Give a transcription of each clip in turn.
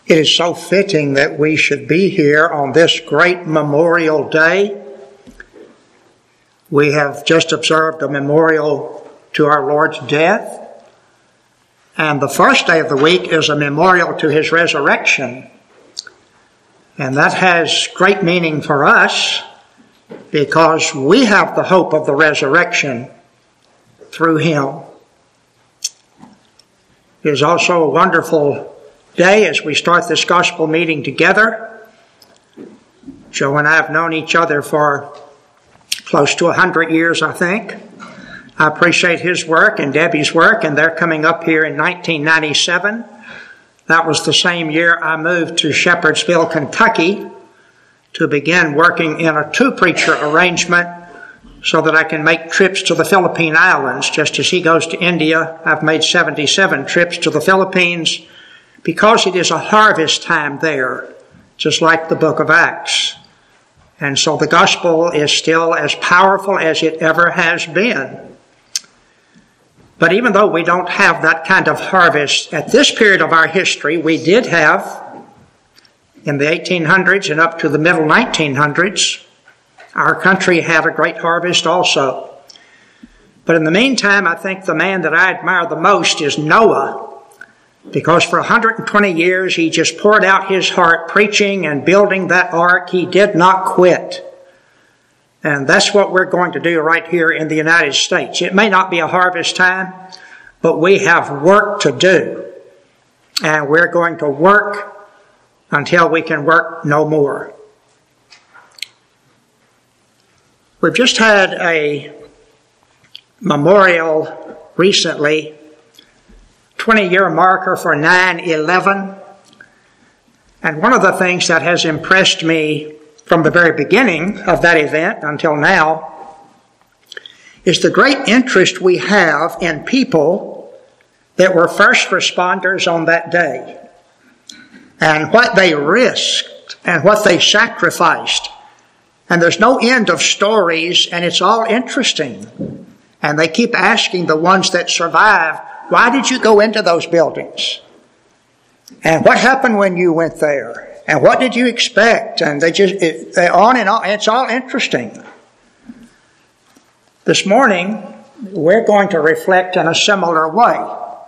It is so fitting that we should be here on this great Memorial Day. We have just observed a memorial to our Lord's death, and the first day of the week is a memorial to His resurrection. And that has great meaning for us because we have the hope of the resurrection through Him. It is also a wonderful day as we start this gospel meeting together. Joe and I have known each other for close to 100 years, I think. I appreciate his work and Debbie's work, and they're coming up here in 1997. That was the same year I moved to Shepherdsville, Kentucky, to begin working in a two-preacher arrangement so that I can make trips to the Philippine Islands. Just as he goes to India, I've made 77 trips to the Philippines because it is a harvest time there, just like the book of Acts. And so the gospel is still as powerful as it ever has been. But even though we don't have that kind of harvest at this period of our history, we did have in the 1800s and up to the middle 1900s, our country had a great harvest also. But in the meantime, I think the man that I admire the most is Noah, because for 120 years he just poured out his heart preaching and building that ark. He did not quit. And that's what we're going to do right here in the United States. It may not be a harvest time, but we have work to do. And we're going to work until we can work no more. We've just had a memorial recently, 20-year marker for 9/11. And one of the things that has impressed me from the very beginning of that event until now is the great interest we have in people that were first responders on that day and what they risked and what they sacrificed. And there's no end of stories, and it's all interesting. And they keep asking the ones that survive, why did you go into those buildings? And what happened when you went there? And what did you expect? And they on and on. It's all interesting. This morning, we're going to reflect in a similar way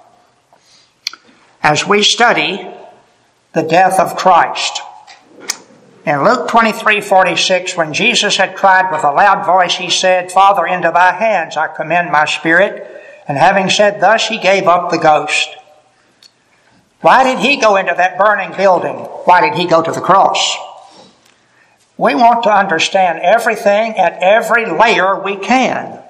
as we study the death of Christ. In Luke 23:46, when Jesus had cried with a loud voice, he said, Father, into thy hands I commend my spirit. And having said thus, he gave up the ghost. Why did he go into that burning building? Why did he go to the cross? We want to understand everything at every layer we can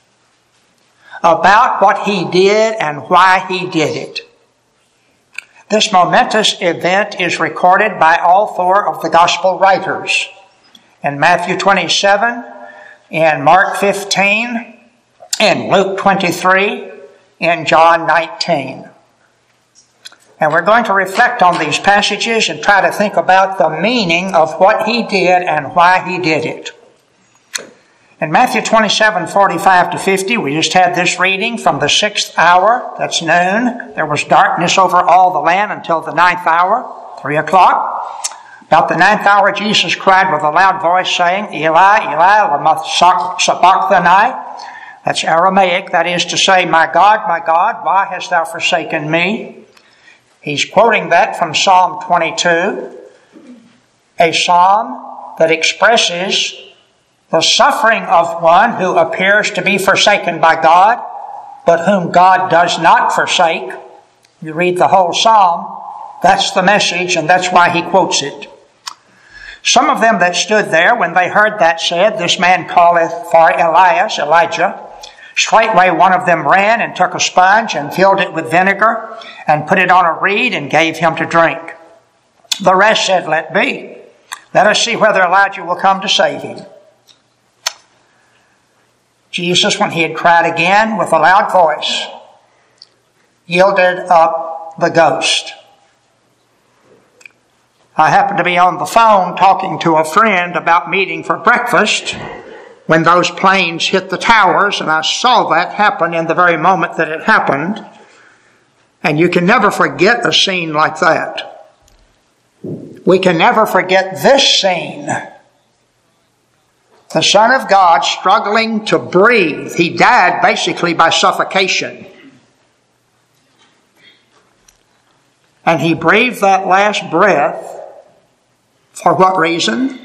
about what he did and why he did it. This momentous event is recorded by all four of the gospel writers. In Matthew 27, in Mark 15, in Luke 23, in John 19. And we're going to reflect on these passages and try to think about the meaning of what he did and why he did it. In Matthew 27:45-50, we just had this reading from the 6th hour, that's noon. There was darkness over all the land until the 9th hour, 3 o'clock. About the 9th hour, Jesus cried with a loud voice, saying, Eli, Eli, lama sabachthani. That's Aramaic, that is to say, my God, why hast thou forsaken me? He's quoting that from Psalm 22, a psalm that expresses the suffering of one who appears to be forsaken by God, but whom God does not forsake. You read the whole psalm, that's the message, and that's why he quotes it. Some of them that stood there, when they heard that, said, This man calleth for Elijah. Straightway one of them ran and took a sponge and filled it with vinegar and put it on a reed and gave him to drink. The rest said, Let be. Let us see whether Elijah will come to save him. Jesus, when he had cried again with a loud voice, yielded up the ghost. I happened to be on the phone talking to a friend about meeting for breakfast when those planes hit the towers, and I saw that happen in the very moment that it happened. And you can never forget a scene like that. we can never forget this scene. The Son of God struggling to breathe. He died basically by suffocation. And he breathed that last breath for what reason?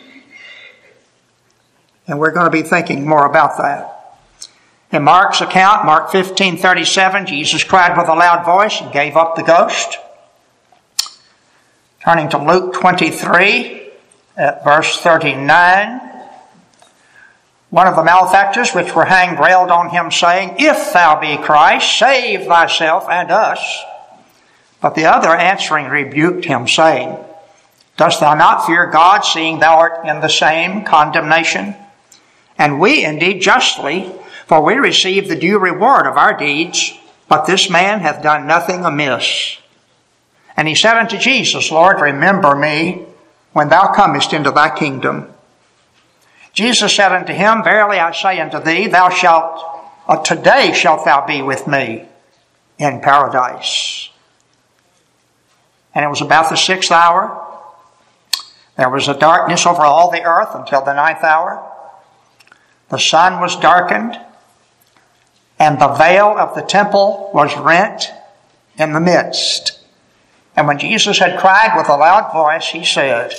And we're going to be thinking more about that. In Mark's account, Mark 15:37, Jesus cried with a loud voice and gave up the ghost. Turning to Luke 23 at verse 39. One of the malefactors which were hanged railed on him, saying, If thou be Christ, save thyself and us. But the other answering rebuked him, saying, Dost thou not fear God, seeing thou art in the same condemnation? And we indeed justly, for we receive the due reward of our deeds, but this man hath done nothing amiss. And he said unto Jesus, Lord, remember me when thou comest into thy kingdom. Jesus said unto him, Verily I say unto thee, today shalt thou be with me in paradise. And it was about the 6th hour. There was a darkness over all the earth until the 9th hour. The sun was darkened, and the veil of the temple was rent in the midst. And when Jesus had cried with a loud voice, he said,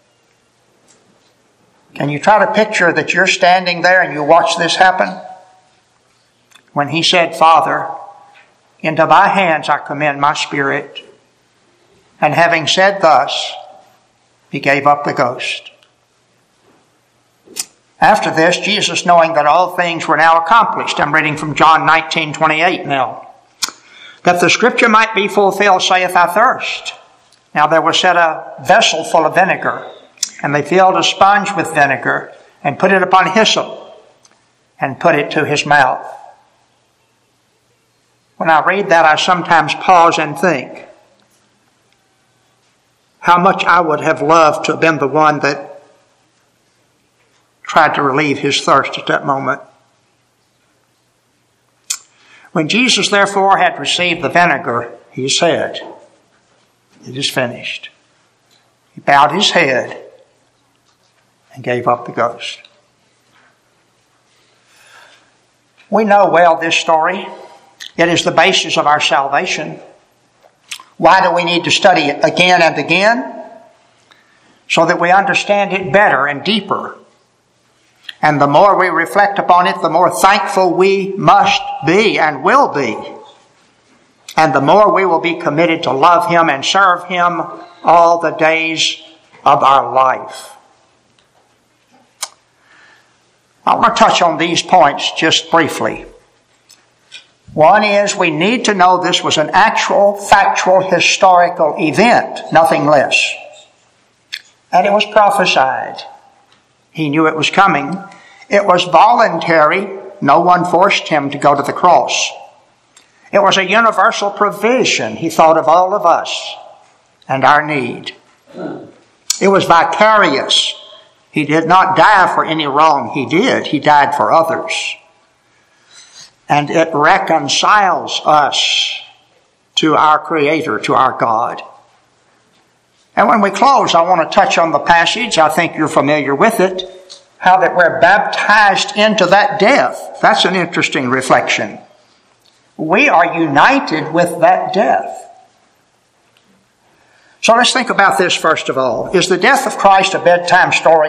can you try to picture that you're standing there and you watch this happen? When he said, Father, into thy hands I commend my spirit. And having said thus, he gave up the ghost. After this, Jesus, knowing that all things were now accomplished, I'm reading from John 19:28 now, that the scripture might be fulfilled, saith, I thirst. Now there was set a vessel full of vinegar, and they filled a sponge with vinegar, and put it upon hyssop, and put it to his mouth. When I read that, I sometimes pause and think how much I would have loved to have been the one that tried to relieve his thirst at that moment. When Jesus therefore had received the vinegar, he said, it is finished. He bowed his head and gave up the ghost. We know well this story. It is the basis of our salvation. Why do we need to study it again and again? So that we understand it better and deeper. And the more we reflect upon it, the more thankful we must be and will be. And the more we will be committed to love him and serve him all the days of our life. I want to touch on these points just briefly. One is we need to know this was an actual, factual, historical event, nothing less. And it was prophesied. He knew it was coming. It was voluntary. No one forced him to go to the cross. It was a universal provision. He thought of all of us and our need. It was vicarious. He did not die for any wrong he did. He died for others. And it reconciles us to our Creator, to our God. And when we close, I want to touch on the passage. I think you're familiar with it. How that we're baptized into that death. That's an interesting reflection. We are united with that death. So let's think about this first of all. Is the death of Christ a bedtime story?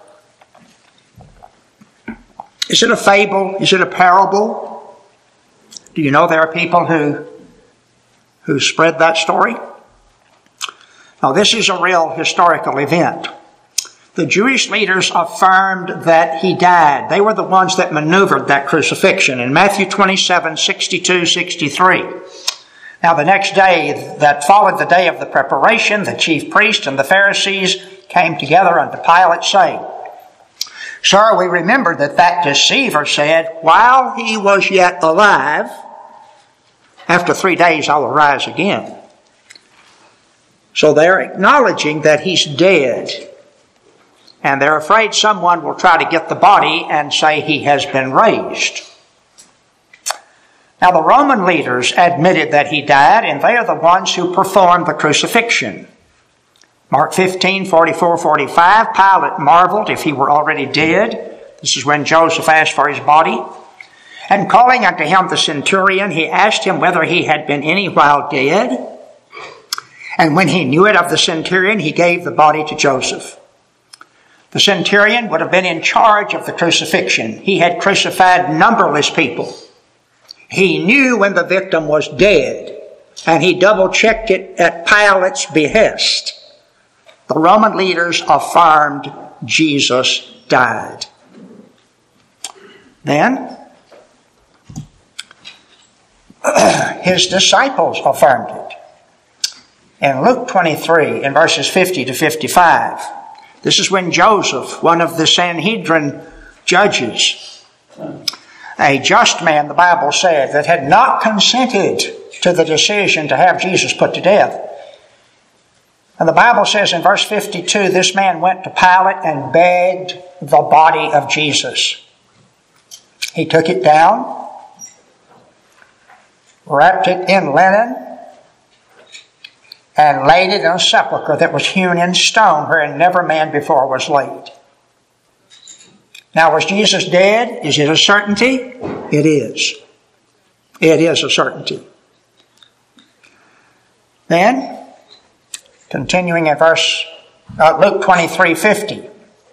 Is it a fable? Is it a parable? Do you know there are people who spread that story? Now, this is a real historical event. The Jewish leaders affirmed that he died. They were the ones that maneuvered that crucifixion in Matthew 27, 62, 63. Now, the next day that followed the day of the preparation, the chief priest and the Pharisees came together unto Pilate, saying, Sir, we remember that deceiver said, while he was yet alive, after 3 days I will rise again. So they're acknowledging that he's dead. And they're afraid someone will try to get the body and say he has been raised. Now the Roman leaders admitted that he died, and they are the ones who performed the crucifixion. Mark 15, 44, 45, Pilate marveled if he were already dead. This is when Joseph asked for his body. And calling unto him the centurion, he asked him whether he had been any while dead. And when he knew it of the centurion, he gave the body to Joseph. The centurion would have been in charge of the crucifixion. He had crucified numberless people. He knew when the victim was dead, and he double-checked it at Pilate's behest. The Roman leaders affirmed Jesus died. Then, his disciples affirmed it. In Luke 23, in verses 50 to 55, this is when Joseph, one of the Sanhedrin judges, a just man, the Bible said, that had not consented to the decision to have Jesus put to death. And the Bible says in verse 52, this man went to Pilate and begged the body of Jesus. He took it down, wrapped it in linen, and laid it in a sepulchre that was hewn in stone wherein never man before was laid. Now, was Jesus dead? Is it a certainty? It is. It is a certainty. Then, continuing in verse Luke 23:50.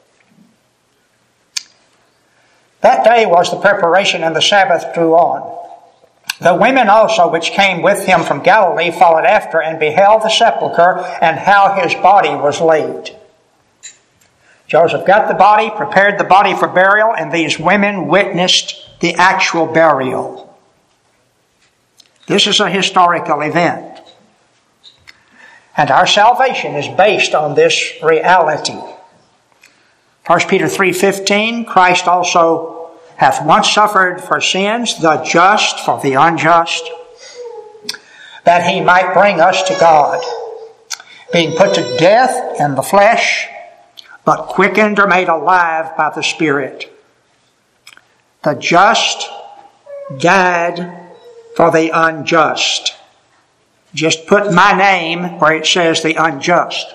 That day was the preparation, and the Sabbath drew on. The women also which came with him from Galilee followed after and beheld the sepulchre and how his body was laid. Joseph got the body, prepared the body for burial, and these women witnessed the actual burial. This is a historical event. And our salvation is based on this reality. 1 Peter 3:15, Christ also hath once suffered for sins, the just for the unjust, that he might bring us to God, being put to death in the flesh, but quickened or made alive by the Spirit. The just died for the unjust. Just put my name where it says the unjust.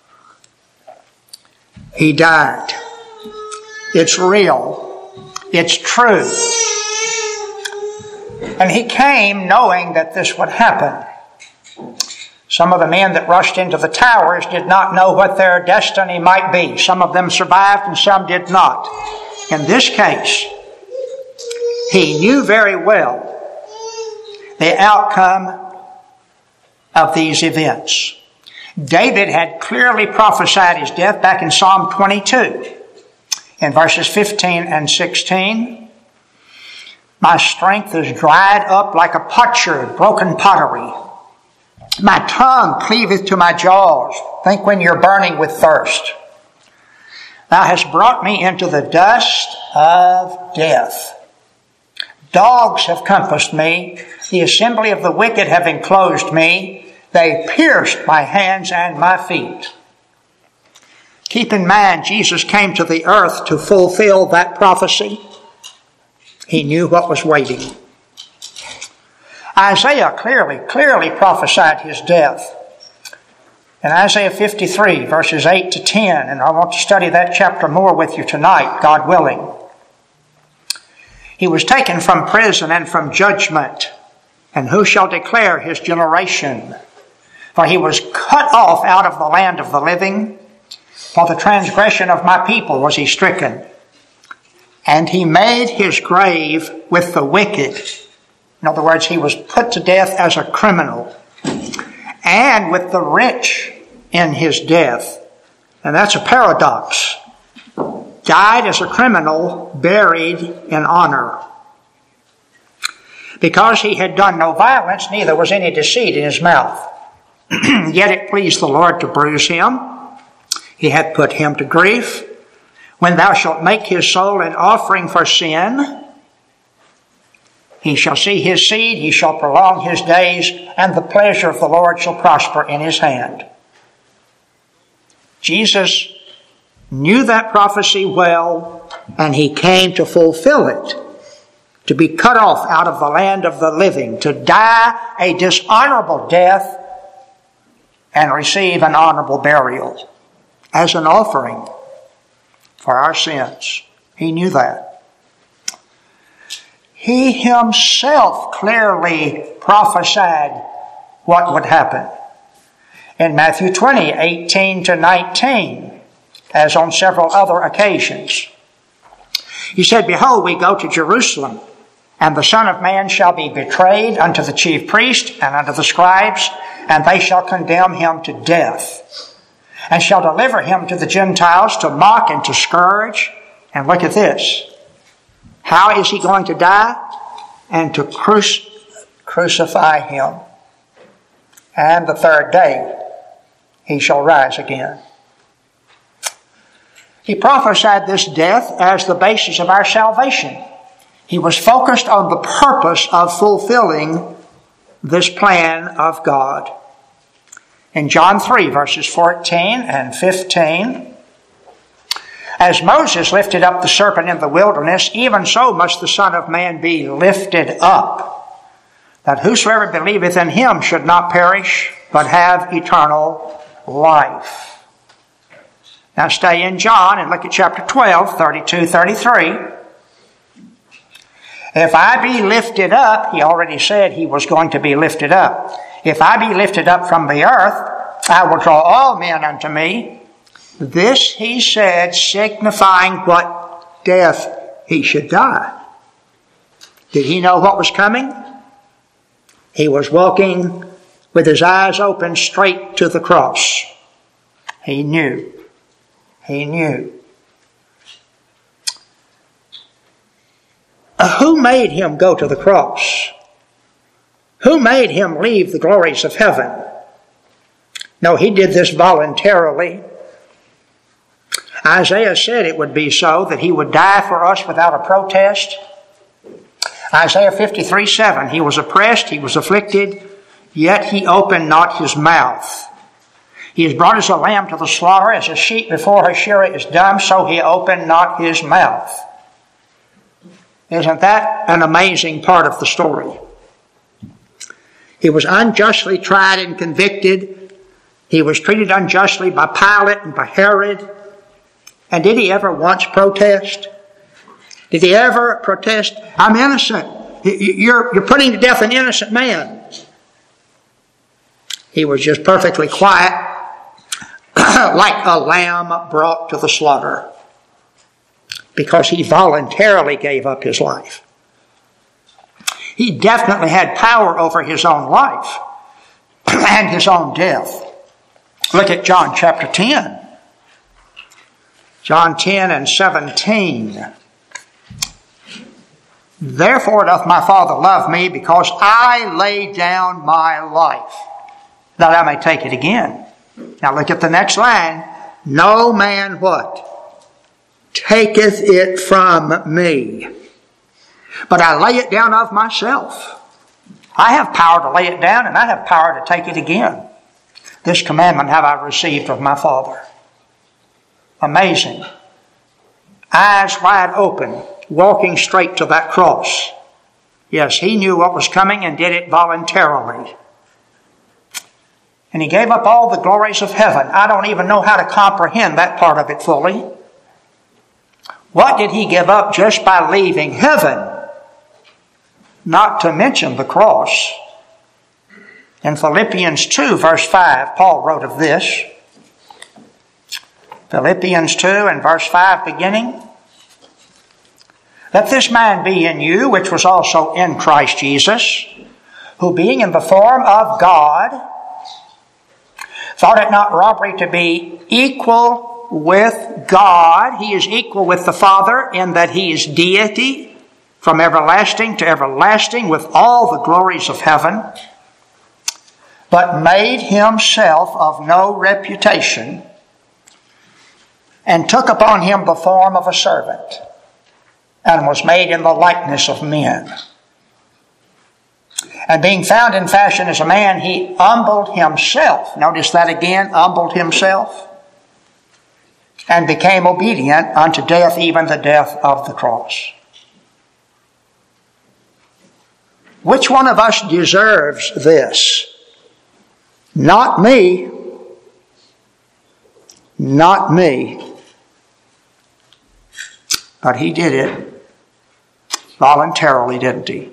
He died. It's real. It's true. And he came knowing that this would happen. Some of the men that rushed into the towers did not know what their destiny might be. Some of them survived and some did not. In this case, he knew very well the outcome of these events. David had clearly prophesied his death back in Psalm 22. In verses 15 and 16, my strength is dried up like a potsherd, broken pottery. My tongue cleaveth to my jaws. Think when you're burning with thirst. Thou hast brought me into the dust of death. Dogs have compassed me. The assembly of the wicked have enclosed me. They pierced my hands and my feet. Keep in mind, Jesus came to the earth to fulfill that prophecy. He knew what was waiting. Isaiah clearly prophesied his death. In Isaiah 53, verses 8 to 10, and I want to study that chapter more with you tonight, God willing. He was taken from prison and from judgment, and who shall declare his generation? For he was cut off out of the land of the living. For the transgression of my people was he stricken. And he made his grave with the wicked. In other words, he was put to death as a criminal. And with the rich in his death. And that's a paradox. Died as a criminal, buried in honor. Because he had done no violence, neither was any deceit in his mouth. Yet it pleased the Lord to bruise him. He hath put him to grief. When thou shalt make his soul an offering for sin, he shall see his seed, he shall prolong his days, and the pleasure of the Lord shall prosper in his hand. Jesus knew that prophecy well, and he came to fulfill it, to be cut off out of the land of the living, to die a dishonorable death, and receive an honorable burial as an offering for our sins. He knew that. He himself clearly prophesied what would happen. In Matthew 20, 18 to 19, as on several other occasions, he said, "Behold, we go to Jerusalem, and the Son of Man shall be betrayed unto the chief priests and unto the scribes, and they shall condemn him to death, and shall deliver him to the Gentiles to mock and to scourge." And look at this. How is he going to die? And to crucify him. And the third day he shall rise again. He prophesied this death as the basis of our salvation. He was focused on the purpose of fulfilling this plan of God. In John 3, verses 14 and 15, "As Moses lifted up the serpent in the wilderness, even so must the Son of Man be lifted up, that whosoever believeth in him should not perish, but have eternal life." Now stay in John and look at chapter 12, 32, 33. "If I be lifted up," he already said he was going to be lifted up. "If I be lifted up from the earth, I will draw all men unto me." This he said, signifying what death he should die. Did he know what was coming? He was walking with his eyes open straight to the cross. He knew. He knew. Who made him go to the cross? Who made him leave the glories of heaven? No, he did this voluntarily. Isaiah said it would be so, that he would die for us without a protest. Isaiah 53:7, "He was oppressed, he was afflicted, yet he opened not his mouth. He is brought as a lamb to the slaughter, as a sheep before her shearer is dumb, so he opened not his mouth." Isn't that an amazing part of the story? He was unjustly tried and convicted. He was treated unjustly by Pilate and by Herod. And did he ever once protest? Did he ever protest? "I'm innocent. You're putting to death an innocent man." He was just perfectly quiet, like a lamb brought to the slaughter, because he voluntarily gave up his life. He definitely had power over his own life and his own death. Look at John chapter 10. John 10 and 17. "Therefore doth my Father love me, because I lay down my life, that I may take it again." Now look at the next line. "No man" what? "Taketh it from me, but I lay it down of myself." I have power to lay it down, and I have power to take it again. "This commandment have I received of my Father." Amazing. Eyes wide open, walking straight to that cross. Yes, he knew what was coming and did it voluntarily. And he gave up all the glories of heaven. I don't even know how to comprehend that part of it fully. What did he give up just by leaving heaven? Not to mention the cross. In Philippians 2, verse 5, Paul wrote of this. Philippians 2 and verse 5 beginning. "Let this mind be in you, which was also in Christ Jesus, who being in the form of God, thought it not robbery to be equal with God." He is equal with the Father in that he is deity from everlasting to everlasting with all the glories of heaven, "but made himself of no reputation, and took upon him the form of a servant, and was made in the likeness of men. And being found in fashion as a man, he humbled himself." Notice that again, humbled himself. "And became obedient unto death, even the death of the cross." Which one of us deserves this? Not me. not me. But he did it voluntarily, didn't he?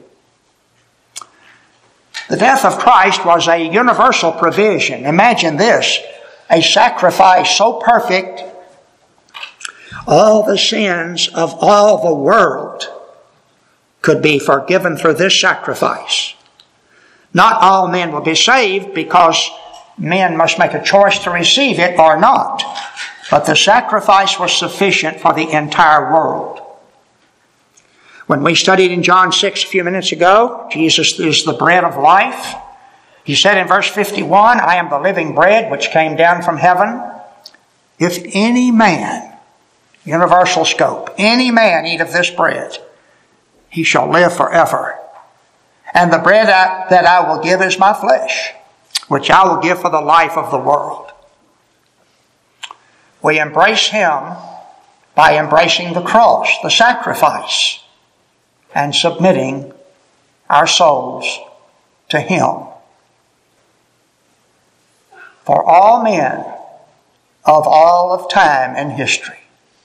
The death of Christ was a universal provision. Imagine this, a sacrifice so perfect, all the sins of all the world could be forgiven through this sacrifice. Not all men will be saved because men must make a choice to receive it or not. But the sacrifice was sufficient for the entire world. When we studied in John 6 a few minutes ago, Jesus is the bread of life. He said in verse 51, I am the living bread which came down from heaven. If any man, universal scope, any man eat of this bread, he shall live forever. And the bread that I will give is my flesh, which I will give for the life of the world. We embrace him by embracing the cross, the sacrifice, and submitting our souls to him. For all men of all of time and history.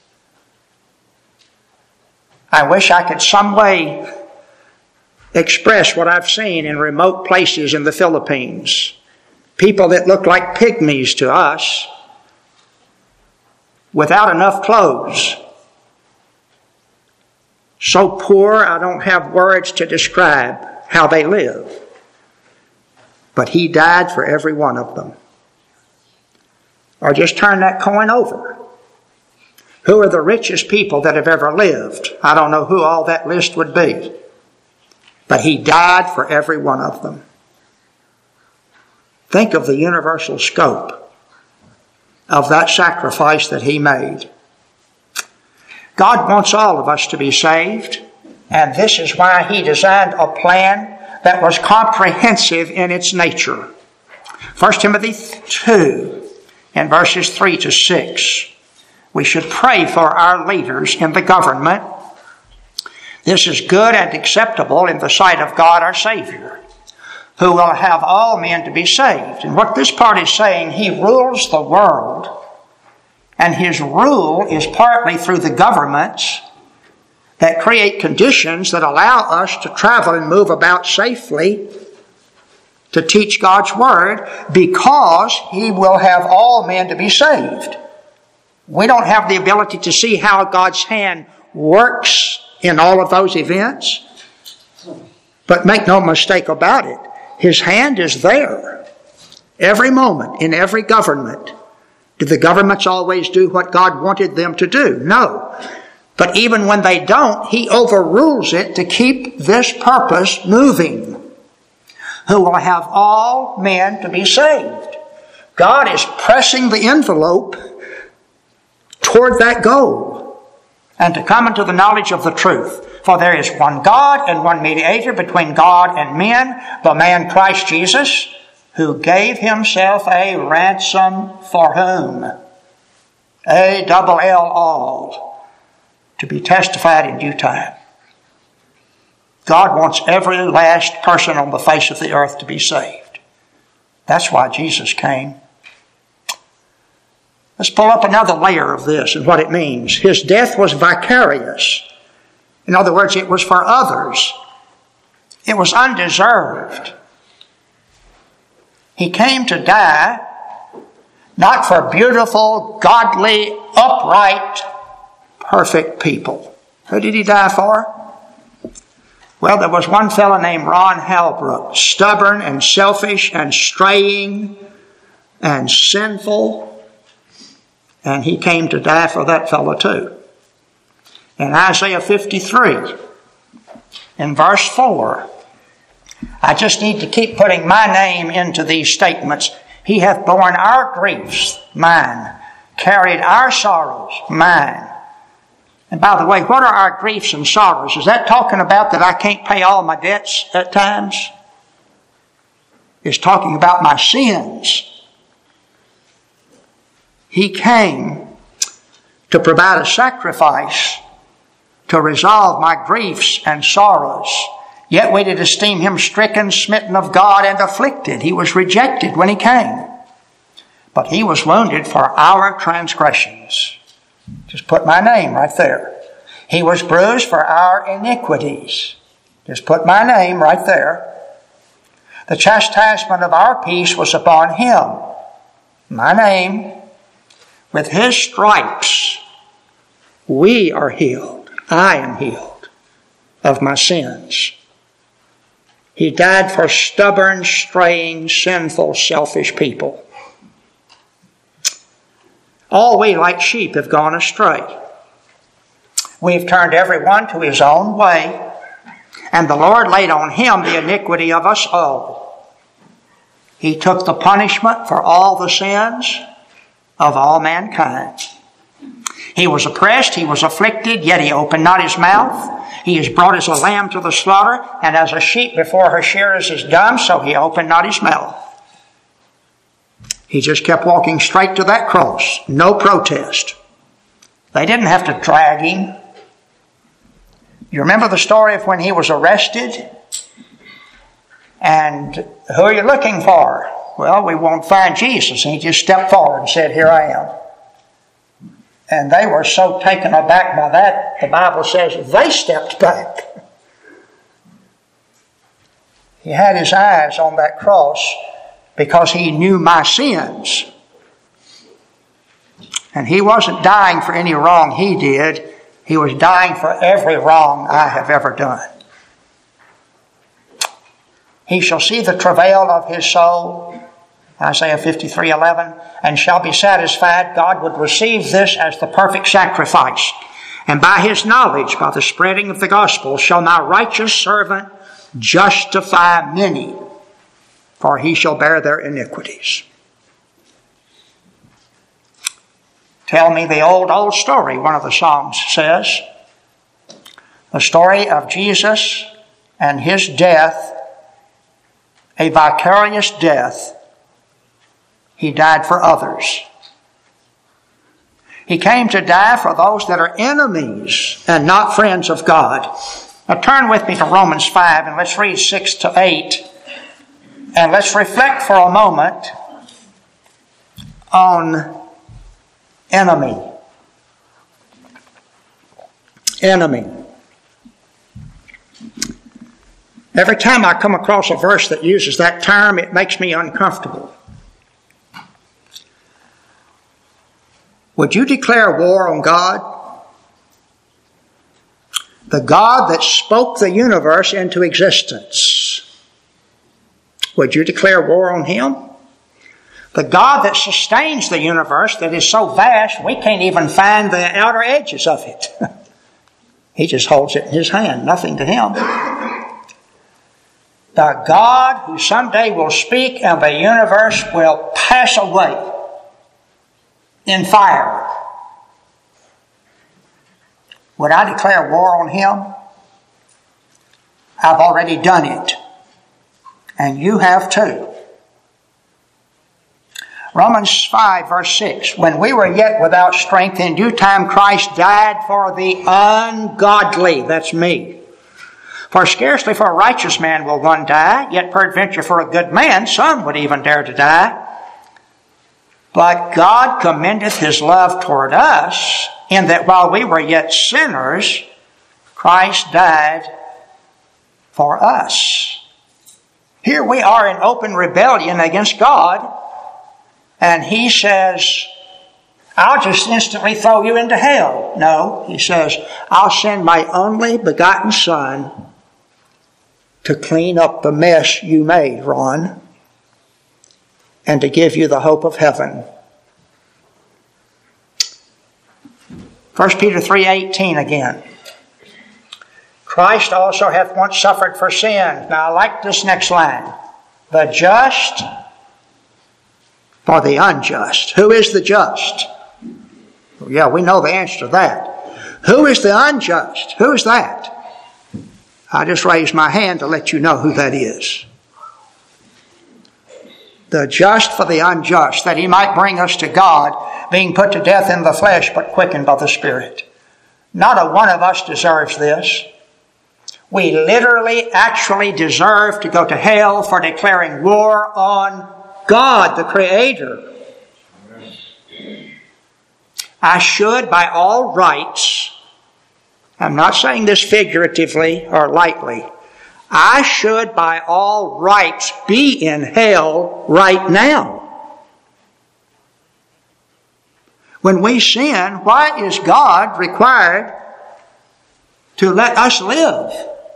I wish I could some way express what I've seen in remote places in the Philippines. People that look like pygmies to us, without enough clothes. So poor, I don't have words to describe how they live. But he died for every one of them. Or just turn that coin over. Who are the richest people that have ever lived? I don't know who all that list would be. But he died for every one of them. Think of the universal scope of that sacrifice that he made. God wants all of us to be saved, and this is why he designed a plan that was comprehensive in its nature. 1 Timothy 2, in verses 3 to 6. We should pray for our leaders in the government. This is good and acceptable in the sight of God our Savior, who will have all men to be saved. And what this part is saying, he rules the world, and his rule is partly through the governments that create conditions that allow us to travel and move about safely to teach God's Word, because he will have all men to be saved. We don't have the ability to see how God's hand works in all of those events. But make no mistake about it, his hand is there every moment in every government. Do the governments always do what God wanted them to do? No. But even when they don't, he overrules it to keep this purpose moving. Who will have all men to be saved. God is pressing the envelope toward that goal, and to come into the knowledge of the truth. For there is one God and one mediator between God and men, the man Christ Jesus, who gave himself a ransom for whom? A-double-L all, to be testified in due time. God wants every last person on the face of the earth to be saved. That's why Jesus came. Let's pull up another layer of this and what it means. His death was vicarious. In other words, it was for others. It was undeserved. He came to die not for beautiful, godly, upright, perfect people. Who did he die for? Well, there was one fellow named Ron Halbrook, stubborn and selfish and straying and sinful. And he came to die for that fellow too. In Isaiah 53, in verse 4, I just need to keep putting my name into these statements. He hath borne our griefs, mine, carried our sorrows, mine. And by the way, what are our griefs and sorrows? Is that talking about that I can't pay all my debts at times? It's talking about my sins. He came to provide a sacrifice to resolve my griefs and sorrows. Yet we did esteem him stricken, smitten of God, and afflicted. He was rejected when he came. but he was wounded for our transgressions. Just put my name right there. He was bruised for our iniquities. Just put my name right there. The chastisement of our peace was upon him. My name. With his stripes, we are healed. I am healed of my sins. He died for stubborn, straying, sinful, selfish people. All we like sheep have gone astray. We've turned every one to his own way, and the Lord laid on him the iniquity of us all. He took the punishment for all the sins of all mankind. He was oppressed, he was afflicted, yet he opened not his mouth. He is brought as a lamb to the slaughter, and as a sheep before her shearers is dumb, so he opened not his mouth. He just kept walking straight to that cross. No protest. They didn't have to drag him. You remember the story of when he was arrested? And who are you looking for? Well, we won't find Jesus. And he just stepped forward and said, here I am. And they were so taken aback by that, the Bible says they stepped back. He had his eyes on that cross because he knew my sins. And he wasn't dying for any wrong he did. He was dying for every wrong I have ever done. He shall see the travail of his soul, Isaiah 53:11, and shall be satisfied. God would receive this as the perfect sacrifice. And by his knowledge, by the spreading of the gospel, shall my righteous servant justify many, for he shall bear their iniquities. Tell me the old story, one of the songs says. The story of Jesus and his death, a vicarious death. He died for others. He came to die for those that are enemies and not friends of God. Now turn with me to Romans 5 and let's read 6 to 8. And let's reflect for a moment on enemy. Enemy. Every time I come across a verse that uses that term, it makes me uncomfortable. Would you declare war on God? The God that spoke the universe into existence. Would you declare war on him? The God that sustains the universe that is so vast we can't even find the outer edges of it. He just holds it in his hand, nothing to him. The God who someday will speak and the universe will pass away in fire. Would I declare war on him? I've already done it. And you have too. Romans 5 verse 6. When we were yet without strength, in due time Christ died for the ungodly. That's me. For scarcely for a righteous man will one die, yet peradventure for a good man some would even dare to die. But God commendeth his love toward us, in that while we were yet sinners, Christ died for us. Here we are in open rebellion against God, and he says, I'll just instantly throw you into hell. No, he says, I'll send my only begotten Son to clean up the mess you made, Ron, and to give you the hope of heaven. 1 Peter 3:18 again. Christ also hath once suffered for sin. Now I like this next line. The just for the unjust. Who is the just? Yeah, we know the answer to that. Who is the unjust? Who is that? I just raised my hand to let you know who that is. The just for the unjust, that he might bring us to God, being put to death in the flesh, but quickened by the Spirit. Not a one of us deserves this. We literally, actually deserve to go to hell for declaring war on God, the Creator. I should by all rights, I'm not saying this figuratively or lightly, I should by all rights be in hell right now. When we sin, why is God required to let us live?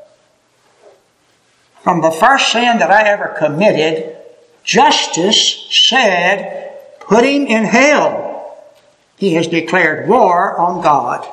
From the first sin that I ever committed, justice said, put him in hell. He has declared war on God.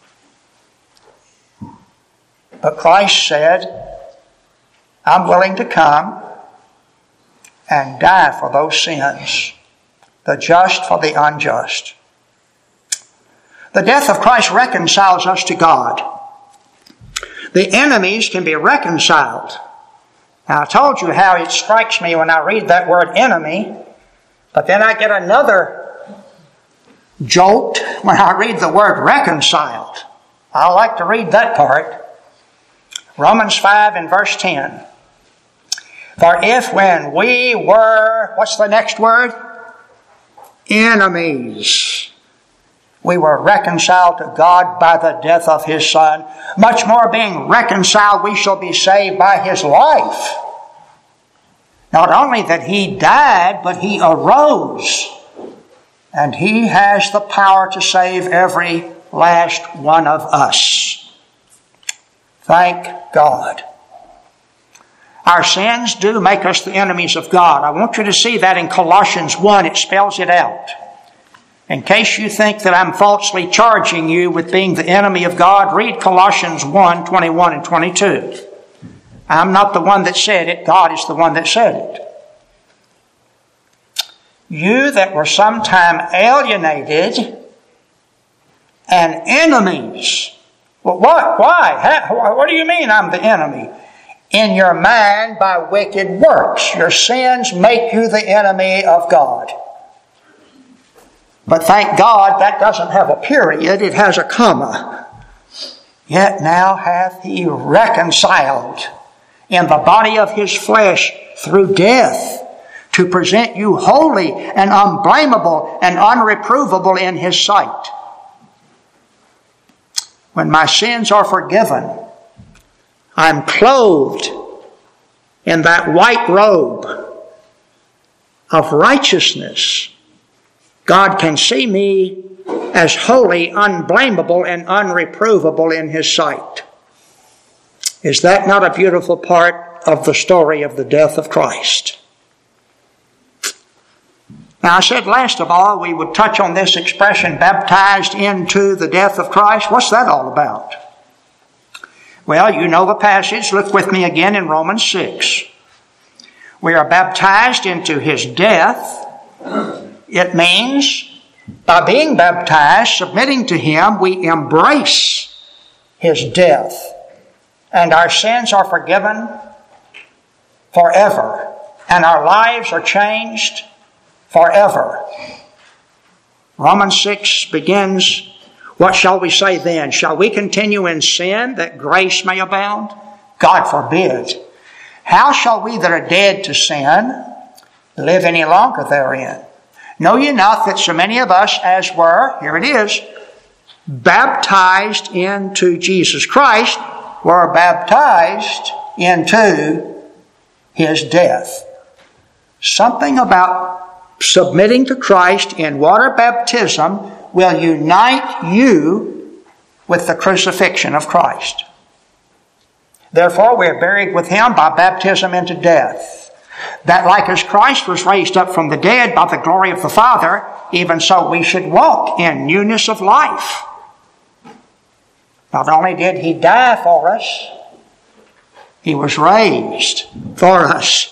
But Christ said, I'm willing to come and die for those sins, the just for the unjust. The death of Christ reconciles us to God. The enemies can be reconciled. Now, I told you how it strikes me when I read that word enemy, but then I get another jolt when I read the word reconciled. I like to read that part. Romans 5 and verse 10. For if when we were, what's the next word? Enemies. We were reconciled to God by the death of His Son. Much more being reconciled, we shall be saved by His life. Not only that He died, but He arose. And He has the power to save every last one of us. Thank God. Our sins do make us the enemies of God. I want you to see that in Colossians 1. It spells it out. In case you think that I'm falsely charging you with being the enemy of God, read Colossians 1, 21 and 22. I'm not the one that said it. God is the one that said it. You that were sometime alienated and enemies. Well, what? Why? What do you mean I'm the enemy? In your mind by wicked works. Your sins make you the enemy of God. But thank God that doesn't have a period, it has a comma. Yet now hath He reconciled in the body of His flesh through death to present you holy and unblameable and unreprovable in His sight. When my sins are forgiven, I'm clothed in that white robe of righteousness. God can see me as holy, unblameable, and unreprovable in His sight. Is that not a beautiful part of the story of the death of Christ? Now, I said last of all we would touch on this expression, baptized into the death of Christ. What's that all about? Well, you know the passage. Look with me again in Romans 6. We are baptized into His death. It means, by being baptized, submitting to Him, we embrace His death. And our sins are forgiven forever. And our lives are changed forever. Romans 6 begins, what shall we say then? Shall we continue in sin that grace may abound? God forbid. How shall we that are dead to sin live any longer therein? Know ye not that so many of us as were, here it is, baptized into Jesus Christ, were baptized into His death. Something about submitting to Christ in water baptism will unite you with the crucifixion of Christ. Therefore, we are buried with Him by baptism into death. That like as Christ was raised up from the dead by the glory of the Father, even so we should walk in newness of life. Not only did He die for us, He was raised for us.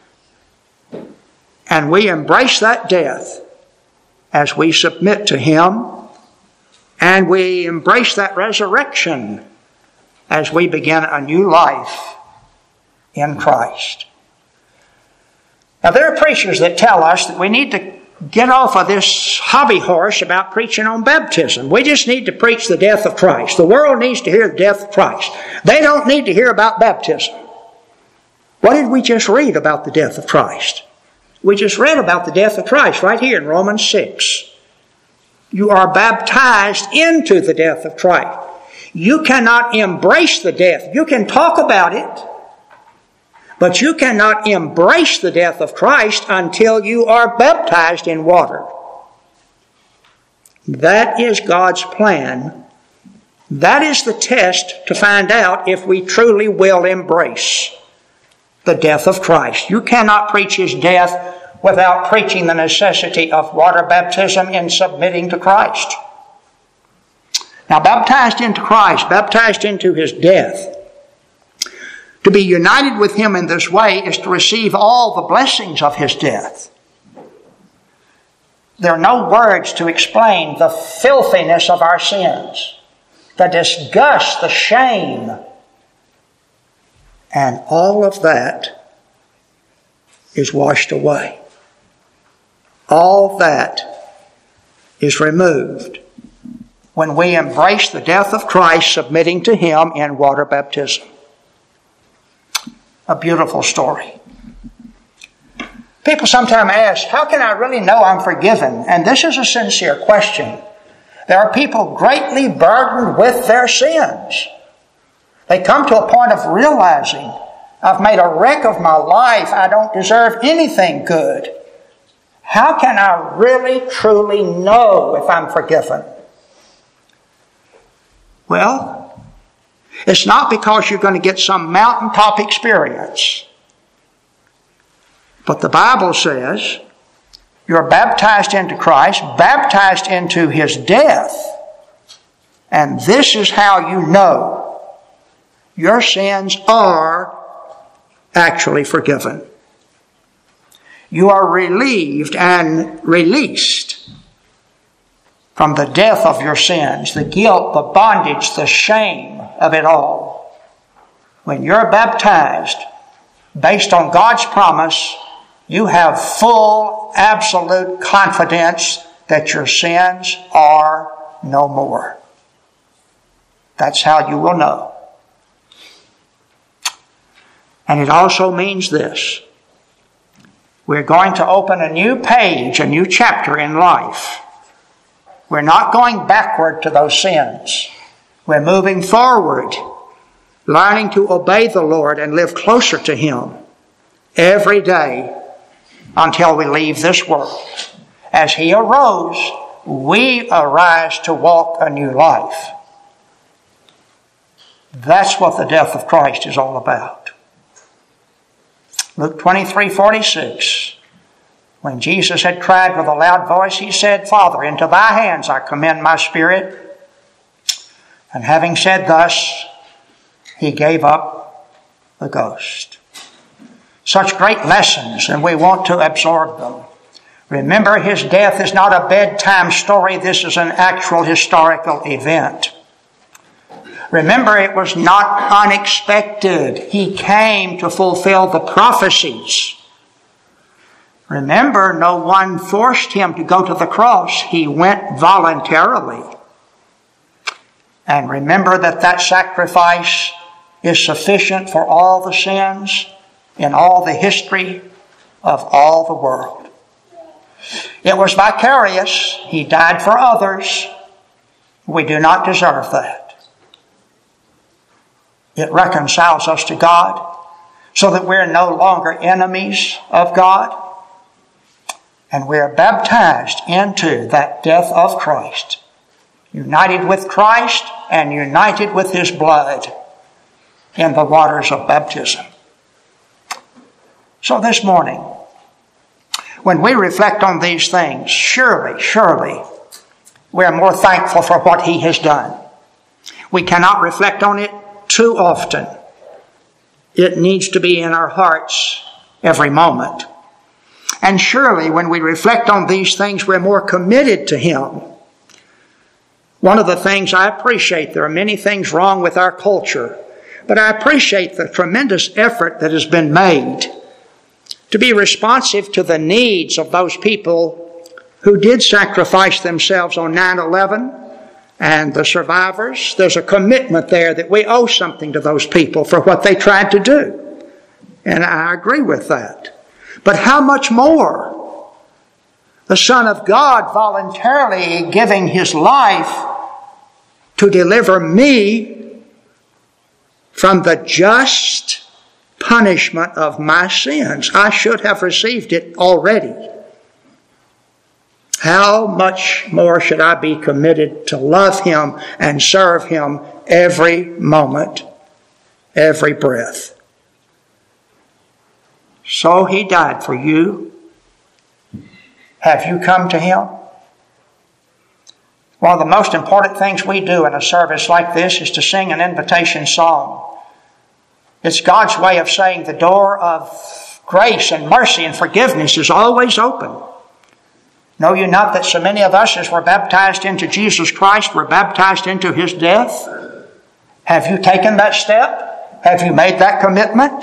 And we embrace that death as we submit to Him, and we embrace that resurrection as we begin a new life in Christ. Now, there are preachers that tell us that we need to get off of this hobby horse about preaching on baptism. We just need to preach the death of Christ. The world needs to hear the death of Christ. They don't need to hear about baptism. What did we just read about the death of Christ? We just read about the death of Christ right here in Romans 6. You are baptized into the death of Christ. You cannot embrace the death. You can talk about it, but you cannot embrace the death of Christ until you are baptized in water. That is God's plan. That is the test to find out if we truly will embrace the death of Christ. You cannot preach His death without preaching the necessity of water baptism in submitting to Christ. Now, baptized into Christ, baptized into His death, to be united with Him in this way is to receive all the blessings of His death. There are no words to explain the filthiness of our sins, the disgust, the shame. And all of that is washed away. All that is removed when we embrace the death of Christ, submitting to Him in water baptism. A beautiful story. People sometimes ask, how can I really know I'm forgiven? And this is a sincere question. There are people greatly burdened with their sins. They come to a point of realizing, I've made a wreck of my life. I don't deserve anything good. How can I really, truly know if I'm forgiven? Well, it's not because you're going to get some mountaintop experience. But the Bible says you're baptized into Christ, baptized into His death. And this is how you know your sins are actually forgiven. You are relieved and released from the death of your sins, the guilt, the bondage, the shame of it all. When you're baptized, based on God's promise, you have full, absolute confidence that your sins are no more. That's how you will know. And it also means this. We're going to open a new page, a new chapter in life. We're not going backward to those sins. We're moving forward, learning to obey the Lord and live closer to Him every day until we leave this world. As He arose, we arise to walk a new life. That's what the death of Christ is all about. Luke 23:46. When Jesus had cried with a loud voice, He said, Father, into Thy hands I commend my spirit. And having said thus, He gave up the ghost. Such great lessons, and we want to absorb them. Remember, His death is not a bedtime story. This is an actual historical event. Remember, it was not unexpected. He came to fulfill the prophecies. Remember, no one forced Him to go to the cross. He went voluntarily. And remember that sacrifice is sufficient for all the sins in all the history of all the world. It was vicarious. He died for others. We do not deserve that. It reconciles us to God so that we're no longer enemies of God. And we're baptized into that death of Christ. United with Christ and united with His blood in the waters of baptism. So this morning, when we reflect on these things, surely, we're more thankful for what He has done. We cannot reflect on it too often. It needs to be in our hearts every moment. And surely when we reflect on these things, we're more committed to Him. One of the things I appreciate, there are many things wrong with our culture, but I appreciate the tremendous effort that has been made to be responsive to the needs of those people who did sacrifice themselves on 9/11 and the survivors. There's a commitment there that we owe something to those people for what they tried to do. And I agree with that. But how much more the Son of God voluntarily giving His life to deliver me from the just punishment of my sins. I should have received it already. How much more should I be committed to love Him and serve Him every moment, every breath? So He died for you. Have you come to Him? One of the most important things we do in a service like this is to sing an invitation song. It's God's way of saying the door of grace and mercy and forgiveness is always open. Know you not that so many of us, as we're baptized into Jesus Christ, we're baptized into His death? Have you taken that step? Have you made that commitment?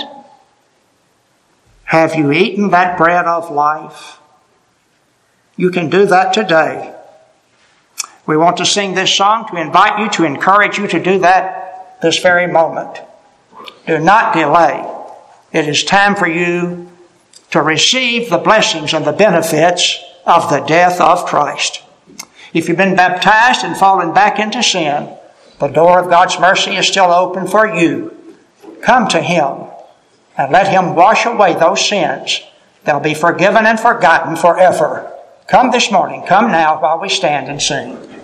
Have you eaten that bread of life? You can do that today. We want to sing this song to invite you, to encourage you to do that this very moment. Do not delay. It is time for you to receive the blessings and the benefits of the death of Christ. If you've been baptized and fallen back into sin, the door of God's mercy is still open for you. Come to Him and let Him wash away those sins. They'll be forgiven and forgotten forever. Come this morning. Come now while we stand and sing.